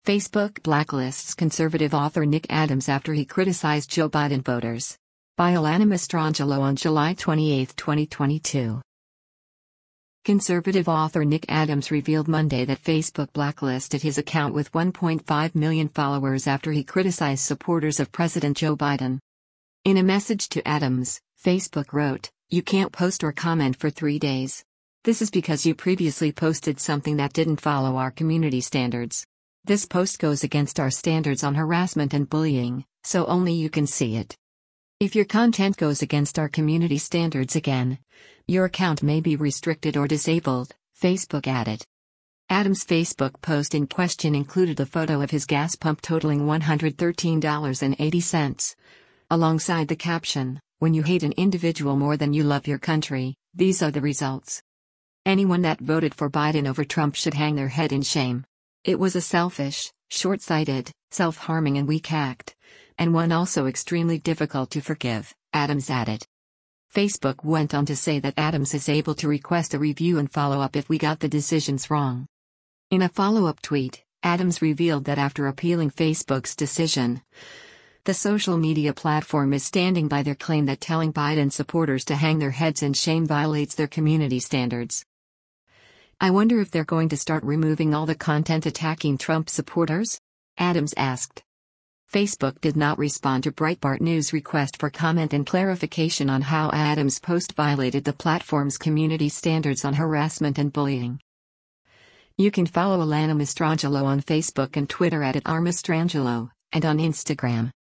Facebook blacklists conservative author Nick Adams after he criticized Joe Biden voters. By Alana Mastrangelo on July 28, 2022. Conservative author Nick Adams revealed Monday that Facebook blacklisted his account with 1.5 million followers after he criticized supporters of President Joe Biden. In a message to Adams, Facebook wrote, "You can't post or comment for 3 days. This is because you previously posted something that didn't follow our community standards. This post goes against our standards on harassment and bullying, so only you can see it. If your content goes against our community standards again, your account may be restricted or disabled," Facebook added. Adams' Facebook post in question included a photo of his gas pump totaling $113.80. Alongside the caption, "When you hate an individual more than you love your country, these are the results. Anyone that voted for Biden over Trump should hang their head in shame. It was a selfish, short-sighted, self-harming and weak act, and one also extremely difficult to forgive," Adams added. Facebook went on to say that Adams is able to request a review and follow up if we got the decisions wrong. In a follow-up tweet, Adams revealed that after appealing Facebook's decision, the social media platform is standing by their claim that telling Biden supporters to hang their heads in shame violates their community standards. "I wonder if they're going to start removing all the content attacking Trump supporters?" Adams asked. Facebook did not respond to Breitbart News' request for comment and clarification on how Adams' post violated the platform's community standards on harassment and bullying. You can follow Alana Mastrangelo on Facebook and Twitter @RMastrangelo, and on Instagram